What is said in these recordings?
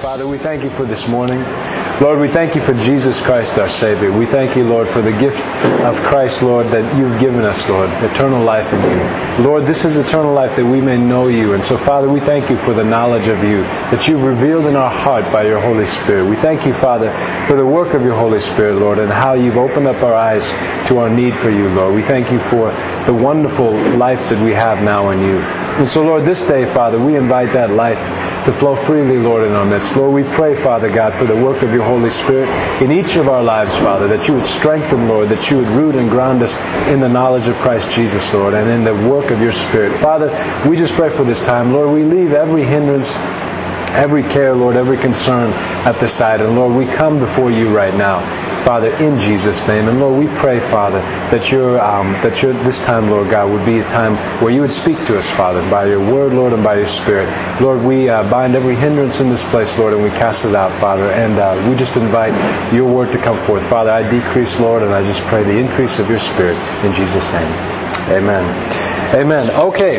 Father, we thank you for this morning. Lord, we thank you for Jesus Christ, our Savior. We thank you, Lord, for the gift of Christ, Lord, that you've given us, Lord, eternal life in you. Lord, this is eternal life that we may know you. And so, Father, we thank you for the knowledge of you that you've revealed in our heart by your Holy Spirit. We thank you, Father, for the work of your Holy Spirit, Lord, and how you've opened up our eyes to our need for you, Lord. We thank you for the wonderful life that we have now in you. And so, Lord, this day, Father, we invite that life to flow freely, Lord, in our midst. Lord, we pray, Father God, for the work of your Holy Spirit in each of our lives, Father, that you would strengthen, Lord, that you would root and ground us in the knowledge of Christ Jesus, Lord, and in the work of your Spirit. Father, we just pray for this time. Lord, we leave every hindrance, every care, Lord, every concern at the side. And Lord, we come before you right now, Father, in Jesus' name. And Lord, we pray, Father, that this time, Lord God, would be a time where you would speak to us, Father, by your word, Lord, and by your Spirit. Lord, we bind every hindrance in this place, Lord, and we cast it out, Father. And we just invite your word to come forth. Father, I decrease, Lord, and I just pray the increase of your Spirit in Jesus' name. Amen. Amen. Okay.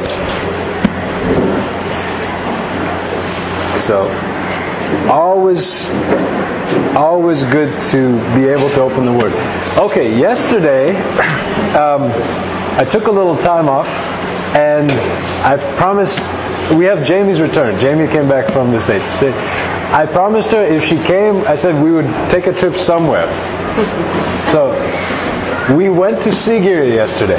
So, always good to be able to open the Word. Okay, yesterday I took a little time off, and I promised. We have Jamie's return. Jamie came back from the States. I promised her if she came, I said we would take a trip somewhere. So we went to Sigiri yesterday.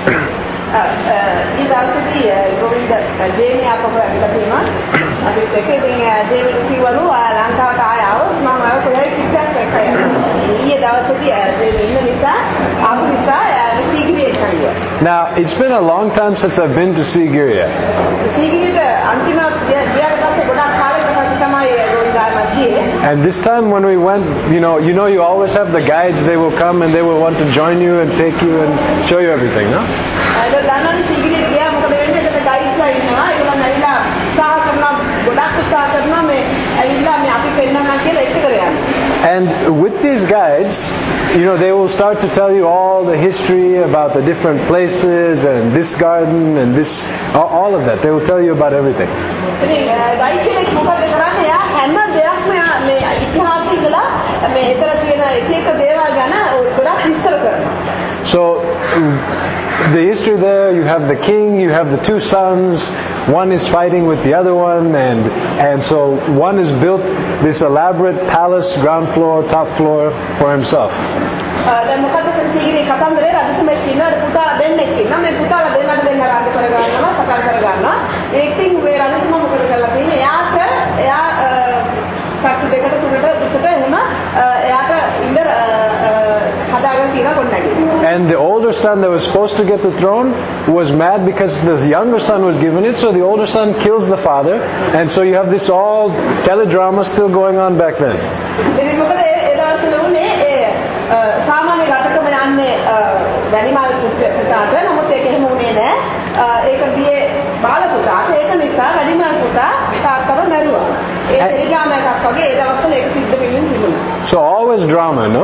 ಈ ದಾಸದಿ Govinda Jenny අපව ඇවිල්ලා තියෙනවා. අපි දෙකෙන් Jamie කිව්වලු ලංකාවට ආවොත් මම ආව කොහේ කිව්වත් එකයි. ඊයේ දවසේදී ජේමි ඉන්න නිසා ආපු නිසා සීගිරියට ගියා. Now, it's been a long time since I've been to Sigiri. සීගිරියට අන්තිම ගියාට පස්සේ ගොඩක් කාලයකට පස්සේ තමයි ගෝවින්දා ගියේ. And this time when we went, you know, you always have the guides. They will come and they will want to join you and take you and show you everything, no? දන්නවනේ සීගිරියට ගියා මොකද වෙන්නේ? එතන ගයිඩ්ස්ලා ඉන්නවා. ඒගොල්ලන් ඇවිල්ලා උත්සාහ කරනවා, ගොඩක් උත්සාහ කරනවා මේ ඇවිල්ලා මේ අපි පෙන්නනවා කියලා එක කර යනවා. And with these guides, you know, they will start to tell you all the history about the different places and this garden and this, all of that. They will tell you about everything. ඉතින් guide කෙනෙක් මොකද කරන්නේ? එයා හැම දෙයක්ම මේ ඉතිහාසය ඉඳලා මේ හෙතර තියෙන එක එක දේවල් ගැන ගොඩක් විස්තර කරනවා. So, the history there, you have the king, you have the two sons, one is fighting with the other one, and so one has built this elaborate palace, ground floor, top floor for himself. දැන් මොකද සීගිරියේ කතන්දරේ රජතුමෙක් ඉන්නවා පුතාලා දෙන්නෙක් ඉන්නවා මේ පුතාලා දෙන්නට දෙන්න රාජ කරගන්නවා සකල් කරගන්නවා ඒකකින් මේ රජතුමා මොකද කරලා තියෙන්නේ එයා කට්ටු දෙකට තුනට උසට එහෙම එයාට ඉඳ හදාගෙන තියෙන කොණ්ණයි. And the older son that was supposed to get the throne was mad because the younger son was given it, so the older son kills the father, and so you have this all teledrama still going on back then. ඉතින් මොකද ඒ දවස්වල උනේ සාමාන්‍ය රටකම යන්නේ වැනිමල් පුතාට නමුත් ඒක එහෙම උනේ නෑ ඒක ගියේ බාල පුතාට ඒක නිසා වැනිමල් පුතා තාත්තව මැරුවා ඒ ටෙලිග්‍රෑම් එකක් වගේ ඒ දවස්වල ඒක සිද්ධ වෙමින් තිබුණා. So always drama, no?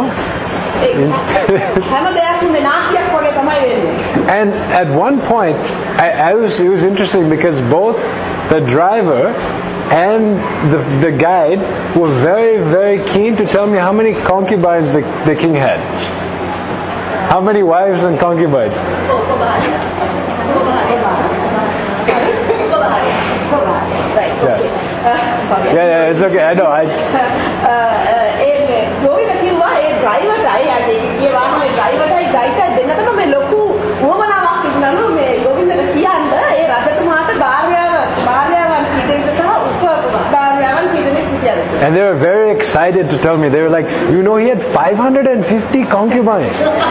And at one point, it was interesting because both the driver and the guide were very, very keen to tell me how many concubines the king had. How many wives and concubines? Yeah, it's okay. I know. And they were very excited to tell me. They were like, you know, he had 550 concubines.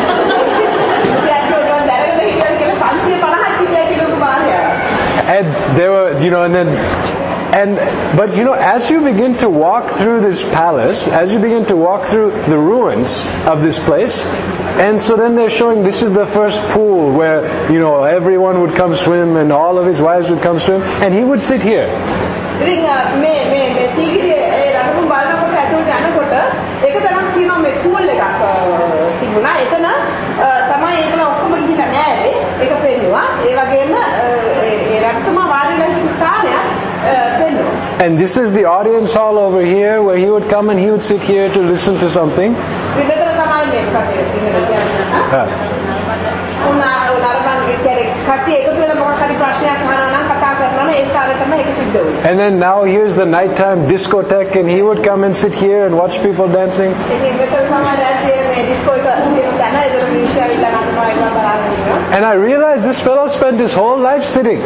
And they were, you know, but you know, as you begin to walk through this palace, as you begin to walk through the ruins of this place, and so then they're showing this is the first pool where, you know, everyone would come swim and all of his wives would come swim, and he would sit here. And this is the audience hall over here where he would come and he would sit here to listen to something. And then now here's the nighttime discotheque and he would come and sit here and watch people dancing. And I realized this fellow spent his whole life sitting.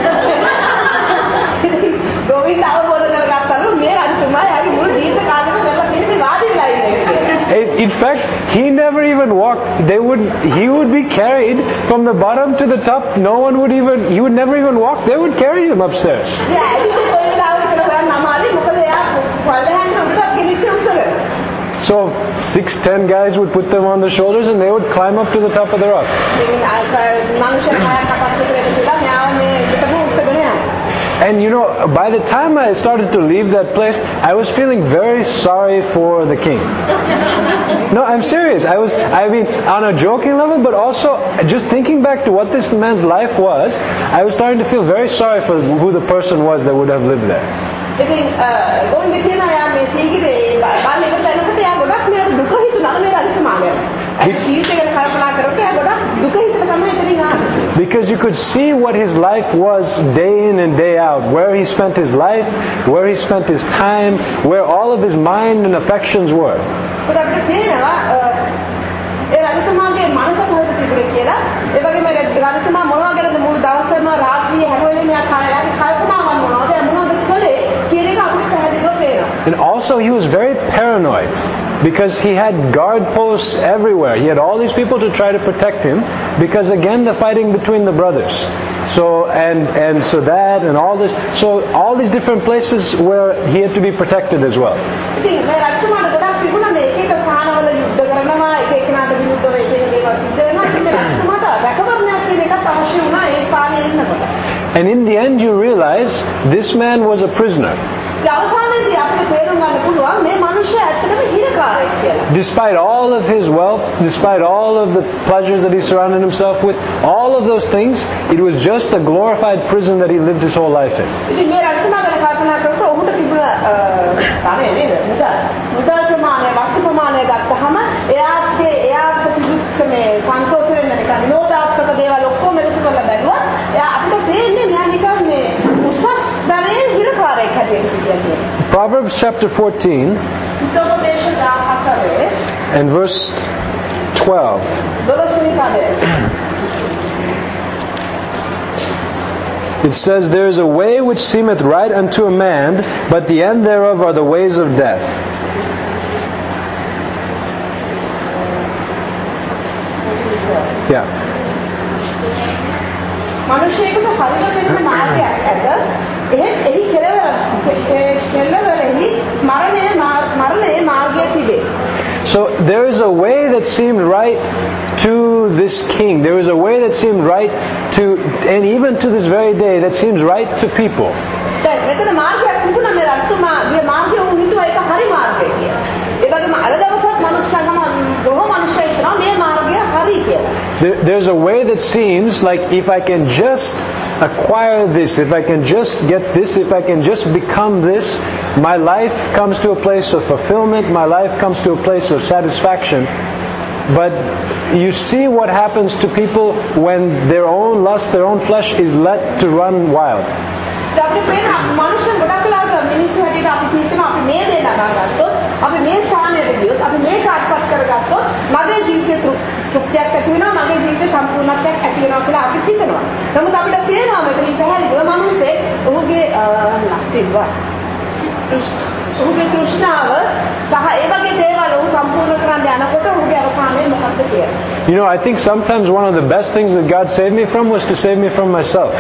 In fact, he never even walked. He would be carried from the bottom to the top. He would never even walk. They would carry him upstairs. So 6-10 guys would put them on the shoulders and they would climb up to the top of the rock. And you know, by the time I started to leave that place, I was feeling very sorry for the king. No, I'm serious. I mean, on a joking level, but also just thinking back to what this man's life was, I was starting to feel very sorry for who the person was that would have lived there. Because you could see what his life was day in and day out, where he spent his life, where he spent his time, where all of his mind and affections were. And also he was very paranoid because he had guard posts everywhere. He had all these people to try to protect him because again the fighting between the brothers. So and so that and all this, so all these different places where he had to be protected as well. And in the end you realize this man was a prisoner. Despite all of his wealth, despite all of the pleasures that he surrounded himself with, all of those things, it was just a glorified prison that he lived his whole life in. Proverbs chapter 14 and verse 12. It says, "There is a way which seemeth right unto a man, but the end thereof are the ways of death." Yeah. So there is a way that seemed right to this king. There is a way that seemed right to, and even to this very day, that seems right to people. There's a way that seems like if I can just acquire this, if I can just get this, if I can just become this, my life comes to a place of fulfillment, my life comes to a place of satisfaction. But you see what happens to people when their own lust, their own flesh is let to run wild. You know, I think sometimes one of the best things that God saved me from was to save me from myself.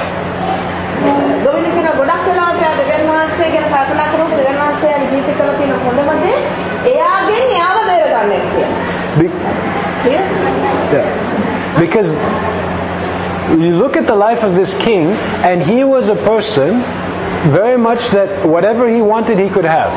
Because you look at the life of this king, and he was a person very much that whatever he wanted he could have.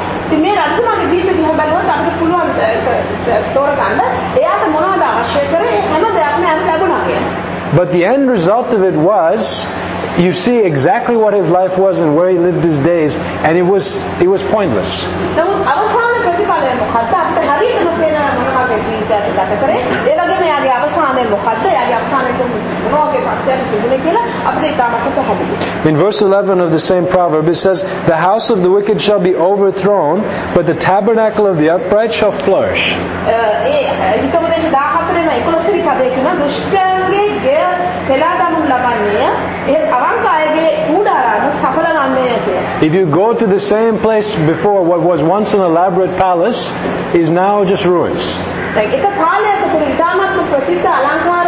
But the end result of it was you see exactly what his life was and where he lived his days, and it was pointless. නමුත් අවසාන ප්‍රතිඵලය මොකද්ද? අපිට හරියටම පේන මොනවාගේ ජීවිතයක් ගත කරේ. ඒ වගේම යාගේ අවසානය මොකද්ද? යාගේ අවසානයේ මොනවාගේ ප්‍රත්‍යක් තිබුණේ කියලා අපිට ඉතාමත් පැහැදිලි. In verse 11 of the same proverb, it says, "The house of the wicked shall be overthrown, but the tabernacle of the upright shall flourish." ඒ හිතවදේ 14 11 පදේ කියන දුෂ්ටයන්ගේ ගෙය පෙළා දමනු ලබන්නේ ඒ අවංක අයගේ කූඩාරම සඵල වන්නේ කියලා. If you go to the same place before, what was once an elaborate palace is now just ruins. දැන් එක කාලයක තුල ඉතාමත් ප්‍රසිද්ධ අලංකාර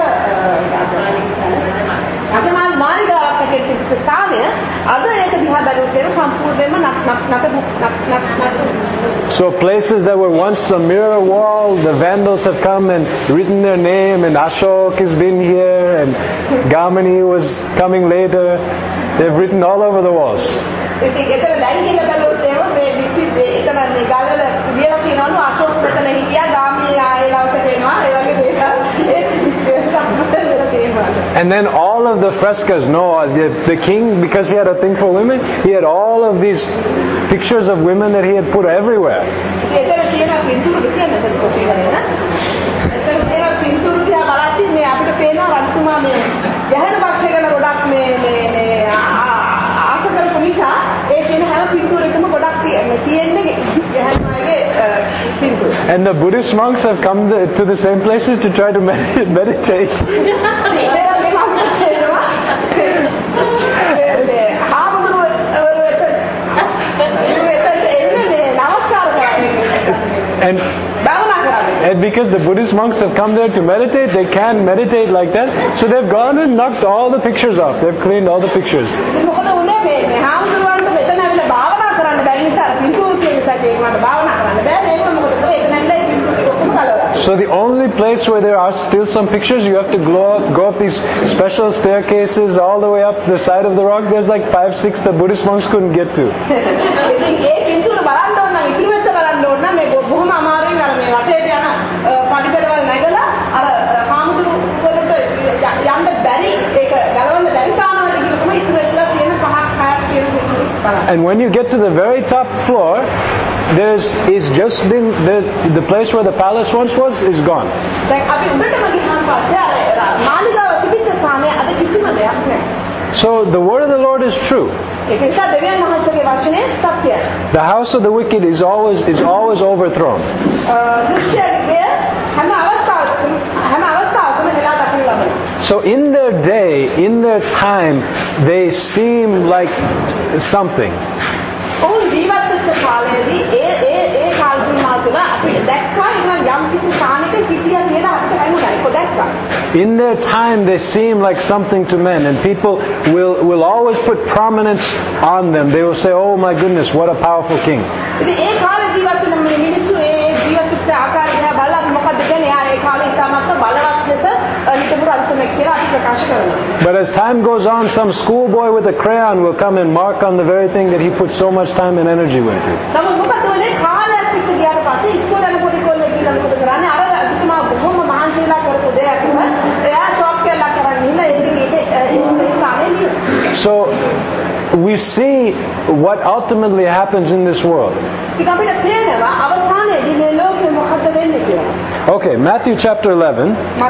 රජමාල් මාලිගාවක් හැටියට තිබිච්ච ස්ථානය අද ඒක දිහා බැලුවොත් ඒක සම්පූර්ණයෙන්ම So places that were once a mirror wall, the Vandals have come and written their name, and Ashok has been here, and Gamini was coming later. They've written all over the walls. ඉතින් ඒතර දැන් කියලා බැලුවොත් එහෙම මේ විත්ති එතන මේ ගල්වල කියලා තියෙනවලු අශෝක් මෙතන හිටියා ගාමිණී ආයේ දවසට එනවා ඒ වගේ දේවල් And then all of the frescoes, no, the king, because he had a thing for women, he had all of these pictures of women that he had put everywhere. ඒතර තියෙන පින්තූර දෙකක් ෆ්‍රෙස්කෝස් වල නේද? ඒතර තියෙන පින්තූර දිහා බලද්දි මේ අපිට පේනවා රජතුමා මේ යහන පක්ෂය ගැන ගොඩක් මේ ආස කරපු නිසා ඒ කියන හැම පින්තූරයකම ගොඩක් තියෙන්නේ යහන අයගේ පින්තූර. And the Buddhist monks have come to the same places to try to meditate. And because the Buddhist monks have come there to meditate, they can't meditate like that. So they've gone and knocked all the pictures off. They've cleaned all the pictures. So the only place where there are still some pictures, you have to go up these special staircases all the way up the side of the rock. There's like 5-6 the Buddhist monks couldn't get to. And when you get to the very top floor, is just been the place where the palace once was is gone. So the word of the Lord is true. The house of the wicked is always overthrown. So in their day, in their time, they seem like something. In their time, they seem like something to men, and people will always put prominence on them. They will say, "Oh my goodness, what a powerful king." But as time goes on, some schoolboy with a crayon will come and mark on the very thing that he put so much time and energy into. So we see what ultimately happens in this world. Okay, Matthew chapter 11.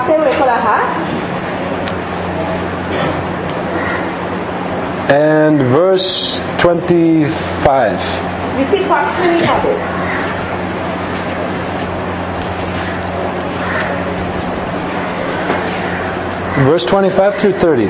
And verse 25. Verse 25 through 30.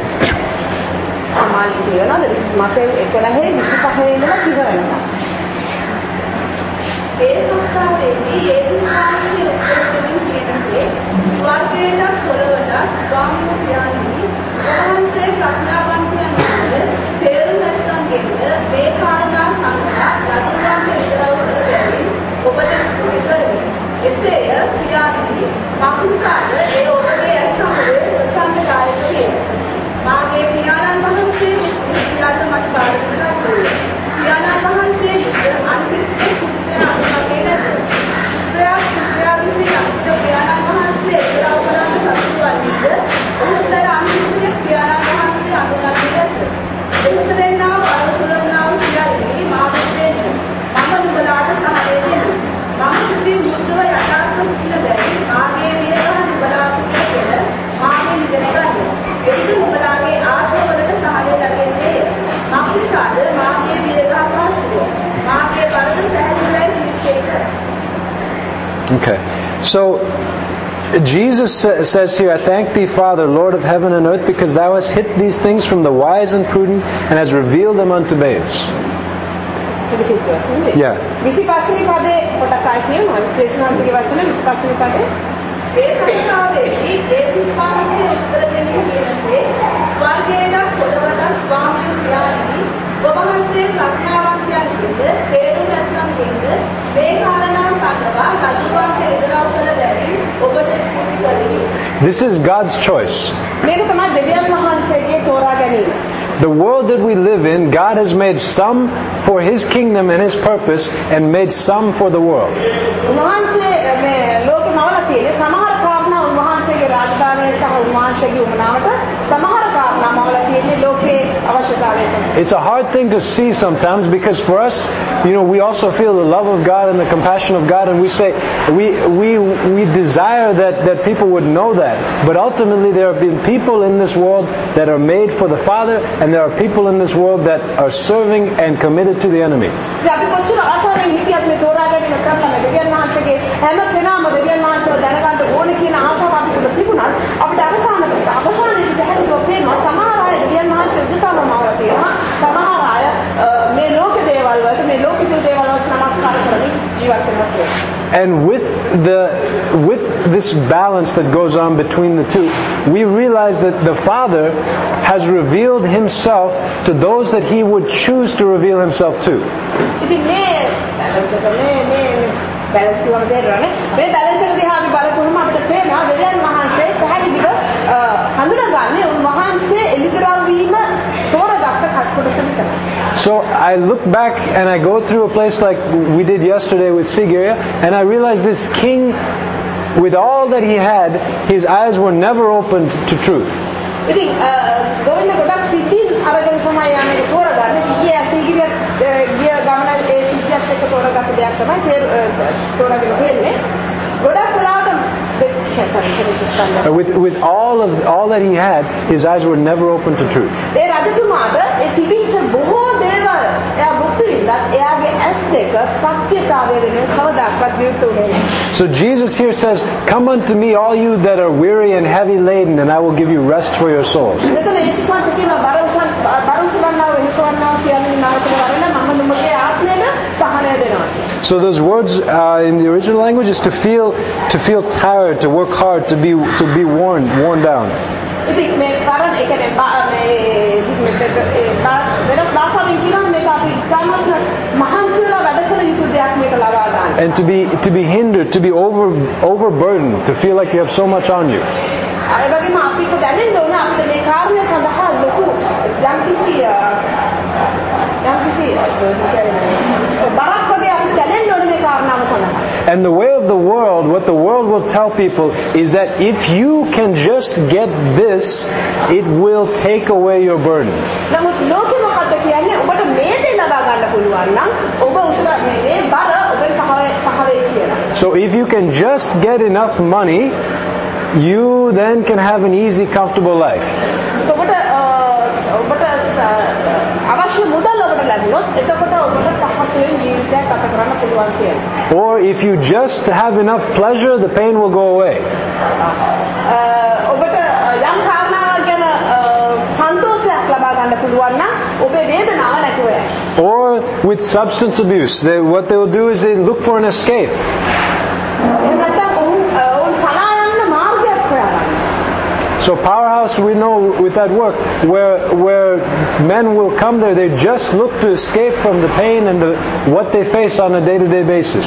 So Jesus says here, I thank thee, Father, Lord of heaven and earth, because thou hast hid these things from the wise and prudent and hast revealed them unto babes. Yeah. 25 වෙනි පදේ පොඩක් කියනවා. ක්‍රිස්තුනාන්සේගේ වචන 25 වෙනි පදේ. ඒ කතාවේදී යේසුස් වහන්සේ උත්තර දෙමින් කියනසේ ස්වර්ගයේ පොළවට ස්වාමීන් වහන්සේ ඔබවහන්සේ ප්‍රඥාවන්තයන්ගෙන්ද තේරුම් නැත්නම්ගෙන්ද මේ කාරණා සඳහා රජුවන්ට එදරව් කළ බැරි ඔබට ස්තුති කරමි. This is God's choice. මේක තමයි දෙවියන් වහන්සේගේ තෝරා ගැනීම. The world that we live in, God has made some for His kingdom and His purpose, and made some for the world. උන්වහන්සේ මේ ලෝකෙ මවලා තියෙන සමහර කාරණා උන්වහන්සේගේ රාජධානිය සහ උන්වහන්සේගේ උමනාවට සමහර කාරණා මවලා තියෙන්නේ ලෝකේ අවශ්‍යතාවය සඳහා. It's a hard thing to see sometimes, because for us, we also feel the love of God and the compassion of God, and we say we desire that people would know that. But ultimately, there have been people in this world that are made for the Father, and there are people in this world that are serving and committed to the enemy. අපි කොච්චර ආසාවෙන් හිටියත් මේ තෝරාගෙන කරලා දෙවියන් වහන්සේගේ හැම කෙනාම දෙවියන් වහන්සේව දැනගන්න ඕනේ කියන ආසාව අපිට තිබුණත් අපිට අවසානයේදී පැහැදිලිව පේනවා සමහර අය දෙවියන් වහන්සේ උදෙසාම මවලා තියෙනවා සමහර අය මේ ලෝක දේවල් වලට මේ ලෝකික දේවල් වලට නමස්කාර කරමින් ජීවත් වෙනවා. And with this balance that goes on between the two, we realize that the Father has revealed Himself to those that He would choose to reveal Himself to. ඉතින් මේ බැලන්ස් කියවම දෙරනේ මේ බැලන්ස් එක දිහා අපි බලපුවම අපිට පේනවා දෙවියන් වහන්සේ පැහැදිලිව හඳුනාගන්නේ උන්වහන්සේ එළිදරව් වීම තෝරගත්ත කොටස විතරයි. So I look back and I go through a place like we did yesterday with Sigiriya, and I realize this king, with all that he had, his eyes were never opened to truth. ඉතින් ගෝවින්ද ගොඩක් සිතින් අරගෙන තමයි යන්නේ තෝරගන්නේ. ගියේ Sigiriya ගිය ගමන ඒ සිතියත් එක්ක තෝරගත්ත දෙයක් තමයි තෝරගෙන තියෙන්නේ. ගොඩක් වෙලාවට with all that he had, his eyes were never open to truth. ඒ රජතුමාට ඒ තිබිච්ච බොහෝ දේවල් එයා බුද්ධ විඳත් එයාගේ ඇස් දෙක සත්‍යතාවය වෙනුවෙන් කවදාවත් දියුතු වෙන්නේ. So Jesus here says, "Come unto me, all you that are weary and heavy laden, and I will give you rest for your souls." මෙතන යේසුස් වහන්සේ කියනවා බරසුලන්නා වෙනසවන්නා සියල්ලම නායකව වරන මම නුඹගේ ආත්මයට සහනය දෙනවා. So those words in the original language is to feel tired, to work hard, to be worn down. ඉතින් මේ කාරණ ඒ කියන්නේ වෙන භාෂාවෙන් කියනවා මේක අපි ඉස්ලාමත් මහන්සියලා වැඩ කළ යුතු දෙයක් මේක ලබා ගන්න. And to be hindered, to be overburdened, to feel like you have so much on you. ඒ වගේම අපිට දැනෙන්න ඕන අපිට මේ කාරණය සඳහා ලොකු යම්කිසි බරක් වගේ අපිට දැනෙන්න ඕන මේ කාරණාව සඳහා. And the way of the world, what the world will tell people is that if you can just get this, it will take away your burden. නමුත් ලෝකෙ මොකක්ද කියන්නේ ඔබට මේ දේ ලබා ගන්න පුළුවන් නම් ඔබ උසල මේ බර ඔබේ පහවේ කියලා. So if you can just get enough money, you then can have an easy, comfortable life. ඔබට අවශ්‍ය මුදල් ඔබට ලැබුණොත් එතකොට ඔබට පහසුවෙන් ජීවිතයක් ගත කරන්න පුළුවන් කියලා. Or if you just have enough pleasure, the pain will go away. ඔබට යම් කාරණාවක් ගැන සන්තෝෂයක් ලබා ගන්න පුළුවන් නම් ඔබේ වේදනාව නැතුව යයි. Or with substance abuse, what they will do is they look for an escape. So Powerhouse, we know with that work, where men will come there, they just look to escape from the pain and what they face on a day-to-day basis.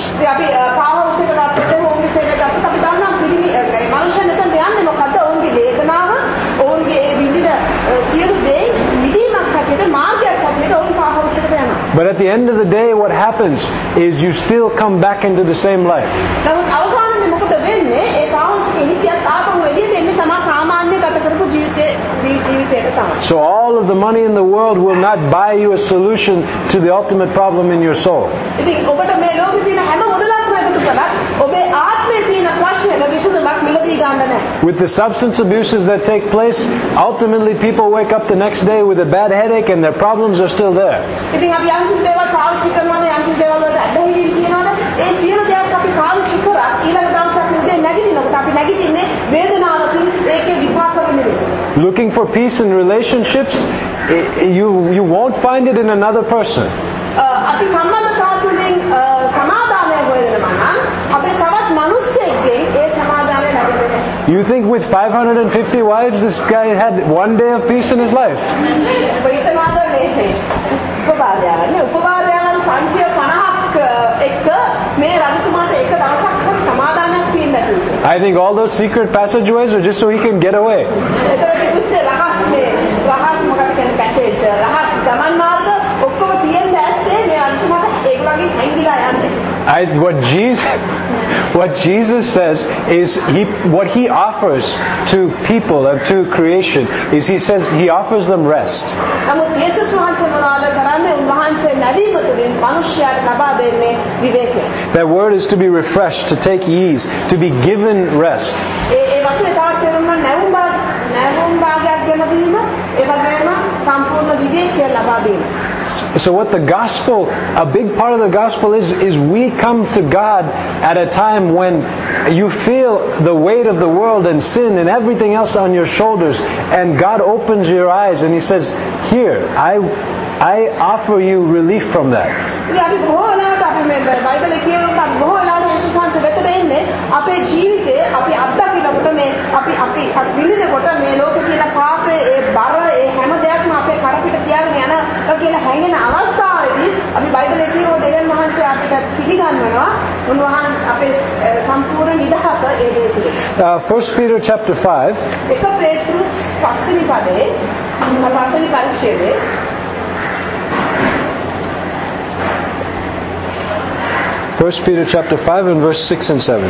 But at the end of the day, what happens is you still come back into the same life. So all of the money in the world will not buy you a solution to the ultimate problem in your soul. With the substance abuses that take place, ultimately people wake up the next day with a bad headache and their problems are still there. looking for peace in relationships, you won't find it in another person. අපි සම්බන්ධතා තුළින් සමාදානය හොයනවා නම් අපිට තවත් මිනිස්සෙක්ගෙන් ඒ සමාදානය ලැබෙන්නේ නැහැ. You think with 550 wives this guy had one day of peace in his life? ප්‍රිතමාද මේ උපවාදයන් 550ක් එක්ක මේ රජතුමාට එක දවසක් හරි සමාදානයක් තියෙන්න ඇති. I think all those secret passageways are just so he can get away. ඒතර තිබුච්ච රහස් මොකක්ද කියන්නේ පැසේජ් රහස් ගමන් මාර්ග ඔක්කොම තියෙන්න ඇත්තේ මේ රජතුමාට ඒගොල්ලන්ගේ හැංගිලා යන්නේ. What Jesus says is what he offers to people and to creation is he says he offers them rest. නමුත් යේසුස් වහන්සේ මොනවද කරන්නේ? උන්වහන්සේ නැවීම තුළින් මිනිස්යාට ලබා දෙන්නේ විවේකය. That word is to be refreshed, to take ease, to be given rest. ඒ වචනේ තවත් තේරුම් නැවුම් භාගයක් ගෙන දීම ඒ වගේම සම්පූර්ණ විවේකය ලබා දීම. So what the gospel, a big part of the gospel is we come to God at a time when you feel the weight of the world and sin and everything else on your shoulders, and God opens your eyes and He says, "Here, I offer you relief from that." අපි බොහෝ වෙලාවට අපි මේ බයිබලයේ කියනවා බොහෝ වෙලාවට යේසුස් වහන්සේ වෙතට එන්නේ අපේ ජීවිතේ අපි අත්දකින්නකොට මේ අපි විඳිනකොට මේ ලෝකේ තියෙන පාපේ ඒ බර ඒ හැම දෙයක්ම අපේ කරපිට තියාගෙන යන කියලා හැඟෙන අවස්ථාවේදී අපි බයිබලයේ කියව දෙවියන් වහන්සේ අපිට පිළිගන්වනවා උන්වහන්සේ අපේ සම්පූර්ණ නිදහස ඒ දේ තුළ. 1 Peter chapter 5. එක පේතෘස් පස්වෙනි පරිච්ඡේදයේ 1 Peter chapter 5 and verse 6 and 7.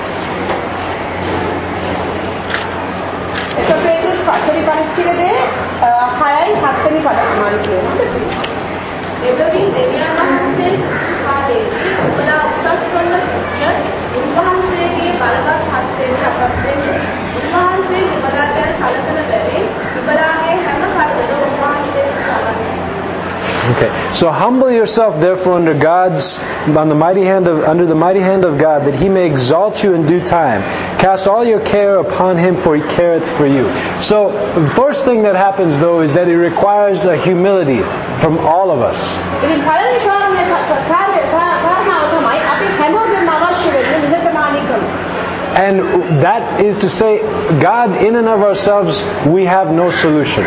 එක පේතෘස් පස්වෙනි පරිච්ඡේදයේ 6යි 7වෙනි පද අමාරු කියනවා. එබැවින් දෙවියන් වහන්සේ සිතාරේදී උපලා උසස් කරන උන්වහන්සේගේ බලවත් හස්තයෙන් සකස් වෙන්නේ. උන්වහන්සේ උපලාට සලකන බැවින් උපලාගේ හැම කරදර උන්වහන්සේට කරන්නේ. Okay, so humble yourself therefore under the mighty hand of God, that He may exalt you in due time. Cast all your care upon Him, for He careth for you. So the first thing that happens though is that it requires a humility from all of us. ඉතින් පළවෙනි කාරණාව තමයි අපි හැමෝගෙම අවශ්‍ය වෙන්නේ නිහතමානීකම. And that is to say, God in and of ourselves, we have no solution.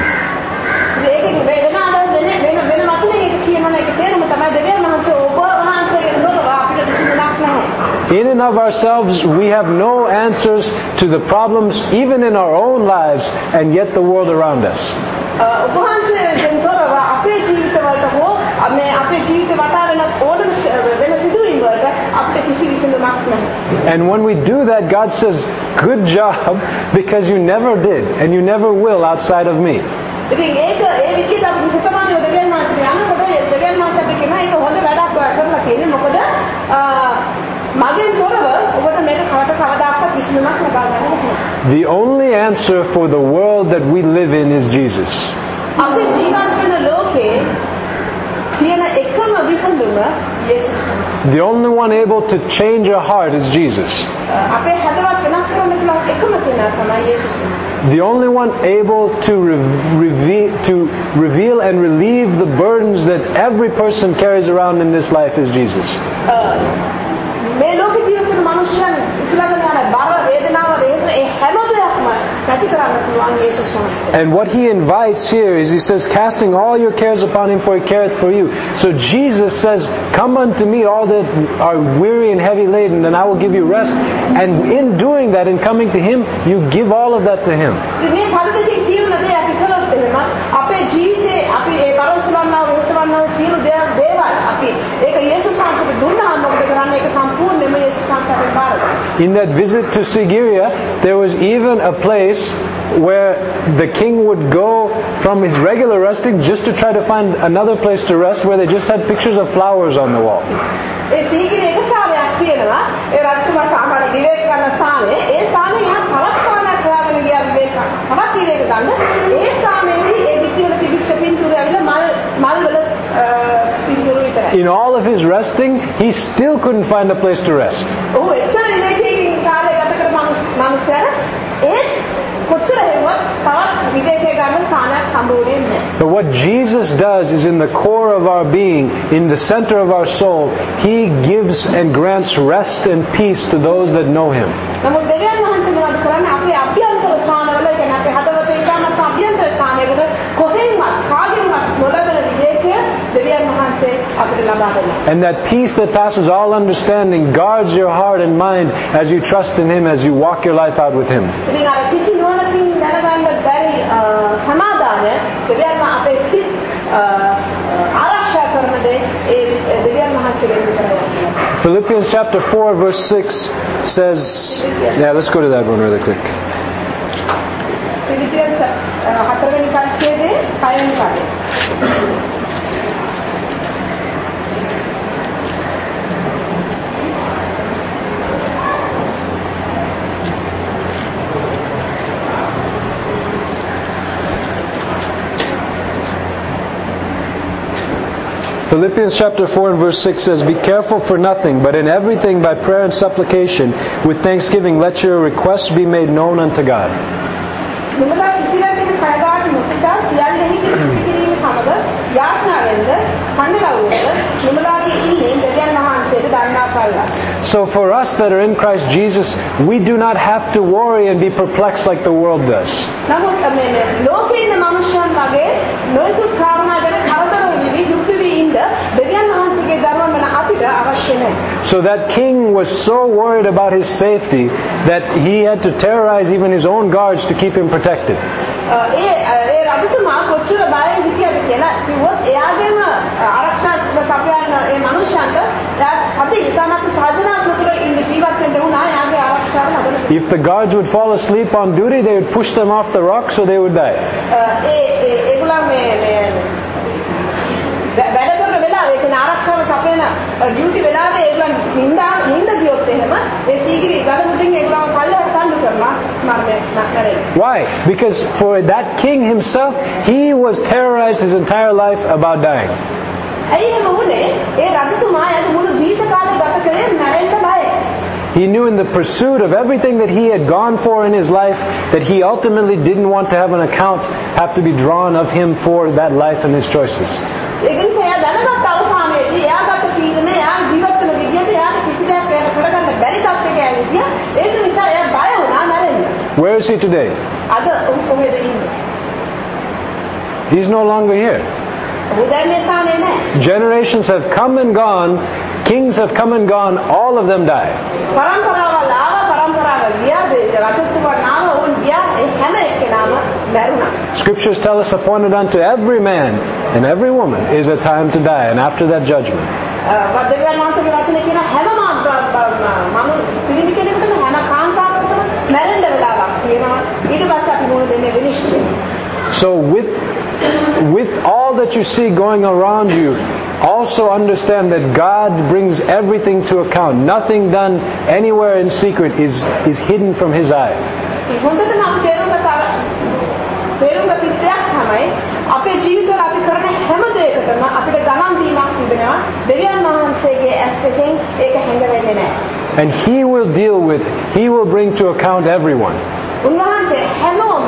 In and of ourselves, we have no answers to the problems, even in our own lives, and yet the world around us. And when we do that, God says, "Good job, because you never did, and you never will outside of me." The only answer for the world that we live in is Jesus. The only one able to change our heart is Jesus. The only one able to reveal and relieve the burdens that every person carries around in this life is Jesus. And what He invites here is He says, casting all your cares upon Him, for He careth for you. So Jesus says, "Come unto me, all that are weary and heavy laden, and I will give you rest." And in doing that, in coming to Him, you give all of that to Him. In that visit to Sigiriya, there was even a place where the king would go from his regular resting just to try to find another place to rest, where they just had pictures of flowers on the wall. In all of his resting, he still couldn't find a place to rest. But what Jesus does is in the core of our being, in the center of our soul, He gives and grants rest and peace to those that know Him. නමුත් දෙවියන් වහන්සේ මොනවද කරන්නේ? අපේ අභ්‍යන්තර ස්ථානවල කියන්නේ අපේ හදවතේ ඉතාමත් අභ්‍යන්තර ස්ථානයකට කොහෙන්වත් කාගෙන්වත් නොලැබෙන විවේකය දෙවියන් වහන්සේ අපිට ලබා දෙනවා. And that peace that passes all understanding guards your heart and mind as you trust in Him, as you walk your life out with Him. ඉතින් අර කිසි නුවණකින් දැනගන්න බැරි සමාදානය දෙවියන් අපේ සිත් ආරක්ෂා කරන දේ ඒ දෙවියන් වහන්සේගෙන් විතරයි. Philippians chapter 4 verse 6 says, yeah, let's go to that one really quick. Philippians 4 වෙනි පරිච්ඡේදයේ 6 වෙනි පාඩය. Philippians chapter 4 and verse 6 says, "Be careful for nothing, but in everything by prayer and supplication, with thanksgiving, let your requests be made known unto God." නුඹලා කිසිවකට කයගාට නොසිතා සියල්ලෙහි කිරීම සමග යාඥාවෙන්ද කන්නලව්වෙන්ද නුඹලාගේ ඉන්නේ දෙවියන් වහන්සේට දන්වා කළා. So for us that are in Christ Jesus, we do not have to worry and be perplexed like the world does. නමුත් මේ ලෝකේ ඉන්න මනුෂ්‍යයන් වගේ නොයෙකුත් කාරණා ගැන කරදර වෙවි යුක්ත වී ඉන්න දෙවියන් වහන්සේගේ ධර්ම වෙන අපිට අවශ්‍ය නැහැ. So that king was so worried about his safety that he had to terrorize even his own guards to keep him protected. ඒ රජතුමා කොච්චර බයෙන් හිටියද කියලා කිව්වොත් එයාගේම ආරක්ෂාත්මක සපයන ඒ මනුෂ්‍යයන්ට අති ඉතාමත් සාජනාත්මකව ඉන්න ජීවත් වෙන්න උනා එයාගේ ආරක්ෂාව ලබන්න. If the guards would fall asleep on duty, they would push them off the rock so they would die. ඒගොල්ලෝ මේ වැඩ කරන වෙලාවේ ඒ කියන්නේ ආරක්ෂාව සපයන ඩියුටි වෙලාවේ ඒගොල්ලන් නිින්ද ගියොත් එහෙම ඒ සීගිරි ගලමුදින් ඒගොල්ලෝ පල්ලෙහාට තල්ලු කරනවා මරන්නේ. Why? Because for that king himself, he was terrorized his entire life about dying. ඇයි එහෙම වුනේ? ඒ රජතුමා යාගේ මුළු ජීවිත කාලය ගත කරේ මැරෙන්න බයයි. He knew in the pursuit of everything that he had gone for in his life that he ultimately didn't want to have an account have to be drawn of him for that life and his choices. ඒක නිසා එයා දැනගත් අවසානයේදී එයාගත් තීරණය එයා ජීවත් වෙන විදියට එයාට කිසි දෙයක් කරගන්න බැරි තත්ත්වයක ඇවිල්ලා ඒක නිසා එයා බය වුණා මැරෙන්න. Where is he today? අද කොහෙද ඉන්නේ? He's no longer here. උදේ මේ ස්ථානේ නැහැ. Generations have come and gone, kings have come and gone, all of them die. පරම්පරාවල් ආවා පරම්පරාවල් ගියා රජතුමා නාම වුන් ගියා ඒ හැම එක්කෙනාම මැරුණා. Scriptures tell us appointed unto every man and every woman is a time to die, and after that judgment. දෙවියන් වහන්සේගේ වචනේ කියන හැම පිරිමි කෙනෙකුටම හැම කාන්තාවකටම මැරෙන්න වෙලාවක් තියෙනවා. ඊට පස්සේ අපි මොන දෙන්නේ විනිශ්චය. So with all that you see going around you, also understand that God brings everything to account. Nothing done anywhere in secret is hidden from His eye. හොඳටම අපි තේරුම් ගත යුතු දෙයක් තමයි අපේ ජීවිතවල අපි කරන හැම දෙයකටම අපිට ගණන් දීමක් තිබෙනවා. දෙවියන් වහන්සේගේ ඇස් දෙකෙන් ඒක හැංගෙන්නේ නැහැ. And He will bring to account everyone. උන්වහන්සේ හැමෝම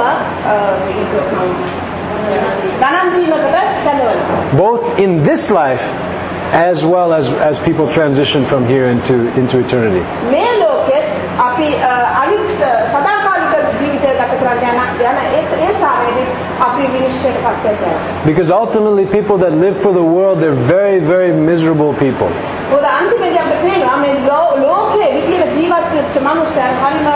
ගණන් දීමකට හැදවනවා. Both in this life as well as people transition from here into eternity. මේ ලෝකෙත් අපි අනිත් සදාකාලික ජීවිතය ගත කරන්න යන ඒ ස්ථානයේදී අපි විනිශ්චයටපත් වෙනවා. Because ultimately people that live for the world, they're very, very miserable people. මොකද අන්තිමේදී අපිට පේනවා මේ ලෝකයේ විදියට ජීවත් වෙච්ච මනුස්සයන් හරිම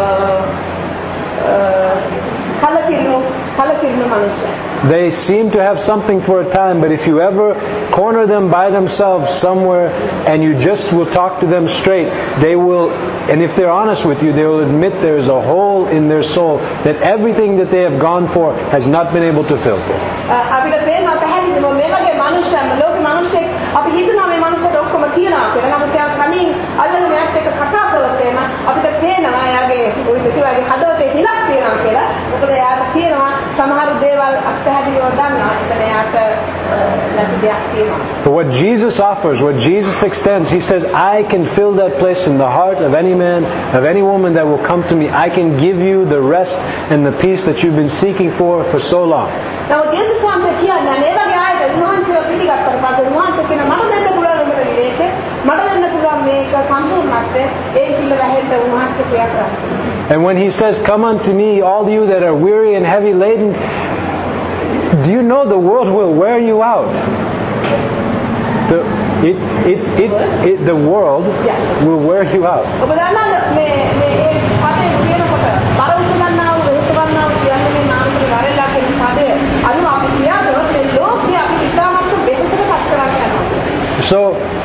කලකිරුණු මනුස්සයන්. They seem to have something for a time, but if you ever corner them by themselves somewhere and you just will talk to them straight, they will, and if they're honest with you, they will admit there is a hole in their soul that everything that they have gone for has not been able to fill. අපිට පේනවා පැහැදිලිවම මේ වගේ මනුස්සයන් ලෝක මනුස්සෙක් අපි හිතනවා මේ මනුස්සයට ඔක්කොම තියනවා කියලා. නමුත් එයා කණින් අල්ලගෙන එයාත් එක්ක කතා කරලා එන අපිට පේනවා එයාගේ ওই දෙකේ හදවතේ හිලක් තියෙනවා කියලා. මොකද එයාට තියෙනවා සමහර දේවල් අත්හැදිලිව දන්නවා. එතන එයාට නැති දෙයක් තියෙනවා. But what Jesus offers, what Jesus extends, He says, I can fill that place in the heart of any man, of any woman that will come to me. I can give you the rest and the peace that you've been seeking for so long. නමුත් යේසුස් වහන්සේ කියන්නේ මේ වගේ ආයත උන්වහන්සේව පිළිගත්තට පස්සේ උන්වහන්සේ කියන මට දෙන්න පුළුවන් උඹට විවේක මට දෙන්න පුළුවන් මේක සම්පූර්ණත්වය ඒ පිළ වැහෙන්න උන්වහන්සේ ක්‍රියා කරනවා. And when He says, come unto me, all you that are weary and heavy laden, do you know the world will wear you out? The world will wear you out. ඔබ දන්නවද මේ පදේ කියනකොට බර උසලන්නා වූ වෙහසවන්නා වූ සියල්ලගේ නාමයෙන් වරලා කියන පදේ අනුව අපි ක්‍රියා කරොත් මේ ලෝකේ අපි ඉතාමත් වෙහසකට පත් කරන්න යනවා. So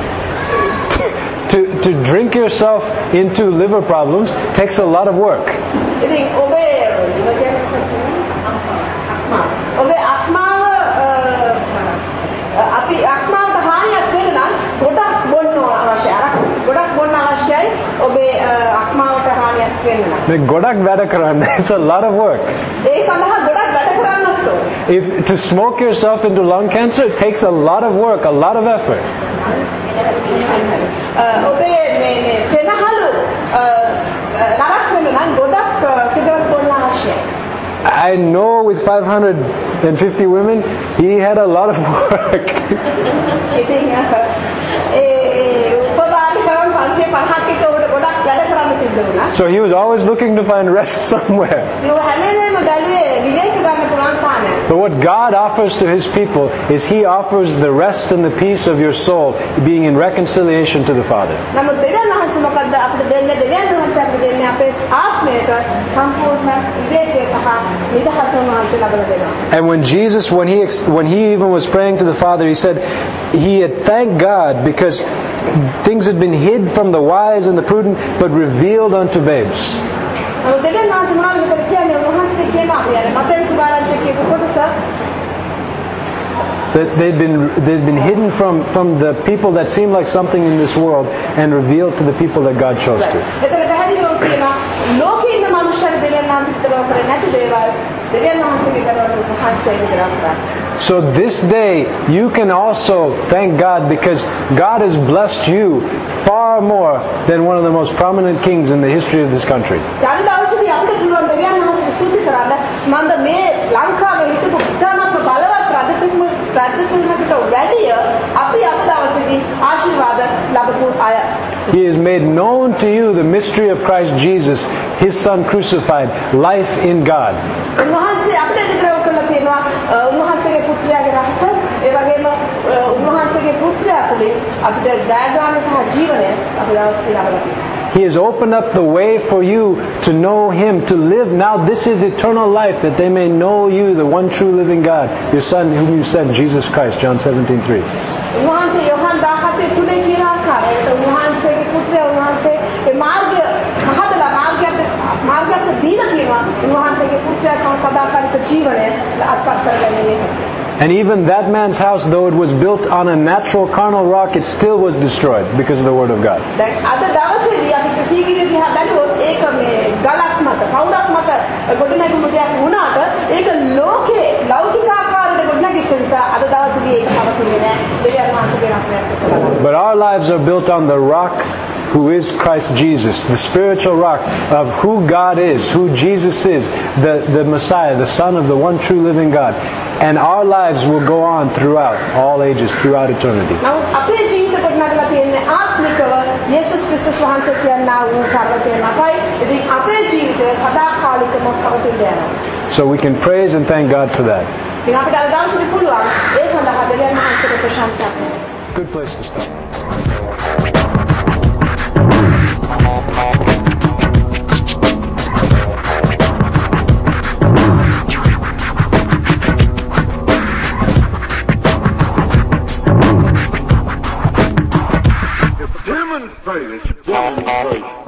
to drink yourself into liver problems takes a lot of work. ඉතින් ඔබේ අක්මාව අපි අක්මාවට හානියක් වෙන්න නම් ගොඩක් බොන්න අවශ්‍යයි. ගොඩක් බොන්න අවශ්‍යයි ඔබේ අක්මාවට හානියක් වෙන්න නම්. මේ ගොඩක් වැඩ කරන්න, it's a lot of work. ඒ සඳහා ගොඩක් වැඩ කරන්නත් ඕන. If to smoke yourself into lung cancer, it takes a lot of work, a lot of effort. ඔබේ මේ පෙනහළු නරක වෙන්න නම් ගොඩක් සිගරට් බොන්න අවශ්‍යයි. I know with 550 women, he had a lot of work. ඉතින් උපවාදිකවන් 550ක උඩ ගොඩක් වැඩ කරන්න සිද්ධ වුණා. So he was always looking to find rest somewhere. ඒ හැමදේම බැලුවේ විවේක ගන්න පුළුවන් ස්ථානයක්. But what God offers to His people is He offers the rest and the peace of your soul, being in reconciliation to the Father. නමුත් දෙවියන් වහන්සේ මොකද්ද අපිට දෙන්නේ? දෙවියන් වහන්සේ අපිට දෙන්නේ අපේ ආත්මයට සම්පූර්ණ විවේකය සහ නිදහස වහන්සේ ලබා දෙනවා. And when Jesus, when he even was praying to the Father, he said he had thanked God because things had been hid from the wise and the prudent, but revealed unto babes. දෙවියන් වහන්සේ මොනවද මෙතන කියන්නේ? උන්වහන්සේ කියනවා අපි මතේ සුභාරංචි කියපු කොටස that they'd been hidden from the people that seem like something in this world and revealed to the people that God chose to. මෙතන පැහැදිලිවම කියනවා ලෝකේ ඉන්න මනුෂ්‍යයන් දෙවියන් වහන්සේ විතරව කරන්නේ නැති දේවල් දෙවියන් වහන්සේගේ කරවල උන්වහන්සේ විතරක් කරා. So this day you can also thank God because God has blessed you far more than one of the most prominent kings in the history of this country. අද දවසේදී අපිට පුළුවන් දෙවියන් වහන්සේ ස්තුති කරන්න මන්ද මේ ලංකාවේ හිටපු ඉතාමත් බලවත් රජතුමකට වැඩිය අපි අද දවසේදී ආශිර්වාද ලැබපු අය. He has made known to you the mystery of Christ Jesus, His Son crucified, life in God. උන්වහන්සේ අපිට විතරව කරලා තියෙනවා උන්වහන්සේගේ පුත්‍රයාගේ රහස ඒ වගේම උන්වහන්සේගේ පුත්‍රයා තුළින් අපිට ජයග්‍රහණය සහ ජීවනය අපි දවසේදී ලබා ගන්නවා. He has opened up the way for you to know Him, to live. Now this is eternal life, that they may know you, the one true living God, your Son whom you sent, Jesus Christ, John 17:3. උන්වහන්සේ යොහන් 17:3 කියන ආකාරයට උන්වහන්සේගේ පුත්‍රයා උන්වහන්සේ ඒ මාර්ගය මහදලා මාර්ගයට දීලා තියෙනවා උන්වහන්සේගේ පුත්‍රයා සදාකාලික ජීවනය අත්පත් කරගන්නේ. And even that man's house, though it was built on a natural carnal rock, it still was destroyed because of the word of God. දැන් අද දවසේදී අපි සීගිරිය දිහා බැලුවොත් ඒක මේ ගලක් මත පවුරක් මත ගොඩනැගුණු දෙයක් වුණාට ඒක ලෝකේ ලෞකික ආකාරයට ගොඩනැගිච්ච නිසා අද දවසේදී ඒක පවතින්නේ නැහැ. දෙවියන් වහන්සේගේ රාජ්‍යයක්. But our lives are built on the rock who is Christ Jesus, the spiritual rock of who God is, who Jesus is, the Messiah, the Son of the one true living God. And our lives will go on throughout all ages, throughout eternity. නමුත් අපේ ජීවිත කොටනගලා තියෙන්නේ ආත්මිකව යේසුස් ක්‍රිස්තුස් වහන්සේ කියනා වූ කාර්යය මතයි. ඉතින් අපේ ජීවිතය සදාකාලිකව පවතින්න යනවා. So we can praise and thank God for that. ඉතින් අපිට අද දවසේ පුළුවන් ඒ සඳහා දෙවියන් වහන්සේට ප්‍රශංසා කරන්න. Good place to start. Demonstrate.